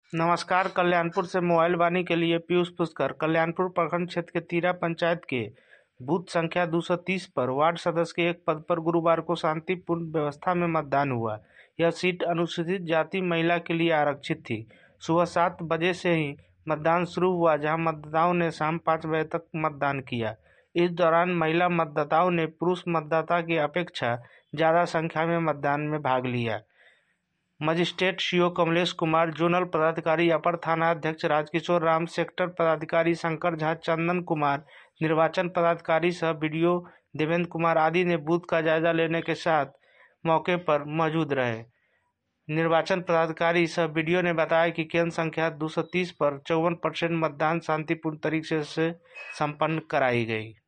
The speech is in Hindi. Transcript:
नमस्कार। कल्याणपुर से मोबाइल वाणी के लिए पीयूष पुष्कर। कल्याणपुर प्रखंड क्षेत्र के तीरा पंचायत के बूथ संख्या 230 पर वार्ड सदस्य के एक पद पर गुरुवार को शांतिपूर्ण व्यवस्था में मतदान हुआ। यह सीट अनुसूचित जाति महिला के लिए आरक्षित थी। सुबह 7 बजे से ही मतदान शुरू हुआ, जहां मतदाताओं ने शाम 5 बजे तक मतदान किया। इस दौरान महिला मतदाताओं ने पुरुष मतदाता की अपेक्षा ज्यादा संख्या में मतदान में भाग लिया। Magistrate CO Kamlesh Kumar, zonal पदाधिकारी अपर थाना अध्यक्ष राजकिशोर राम, सेक्टर पदाधिकारी शंकर झा, चंदन कुमार, निर्वाचन पदाधिकारी सह बीडीओ देवेंद्र कुमार आदि ने बूथ का जायजा लेने के साथ मौके पर मौजूद रहे। निर्वाचन पदाधिकारी सह बीडीओ ने बताया कि केंद्र संख्या 230 पर 54% मतदान शांतिपूर्ण तरीके से संपन्न कराई गई।